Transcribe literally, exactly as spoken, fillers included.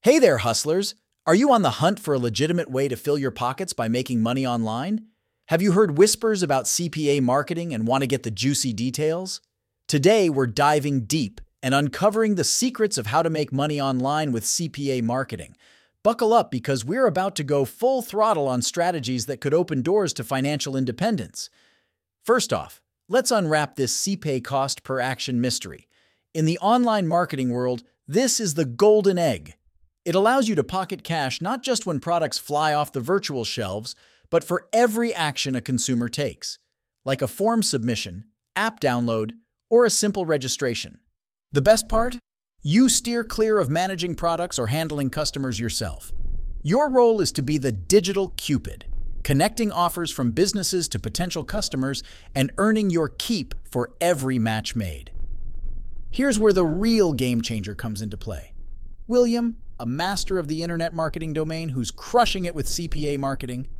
Hey there, hustlers! Are you on the hunt for a legitimate way to fill your pockets by making money online? Have you heard whispers about C P A marketing and want to get the juicy details? Today, we're diving deep and uncovering the secrets of how to make money online with C P A marketing. Buckle up because we're about to go full throttle on strategies that could open doors to financial independence. First off, let's unwrap this C P A cost per action mystery. In the online marketing world, this is the golden egg. It allows you to pocket cash not just when products fly off the virtual shelves, but for every action a consumer takes, like a form submission, app download, or a simple registration. The best part? You steer clear of managing products or handling customers yourself. Your role is to be the digital Cupid, connecting offers from businesses to potential customers and earning your keep for every match made. Here's where the real game changer comes into play. William, a master of the internet marketing domain who's crushing it with C P A marketing,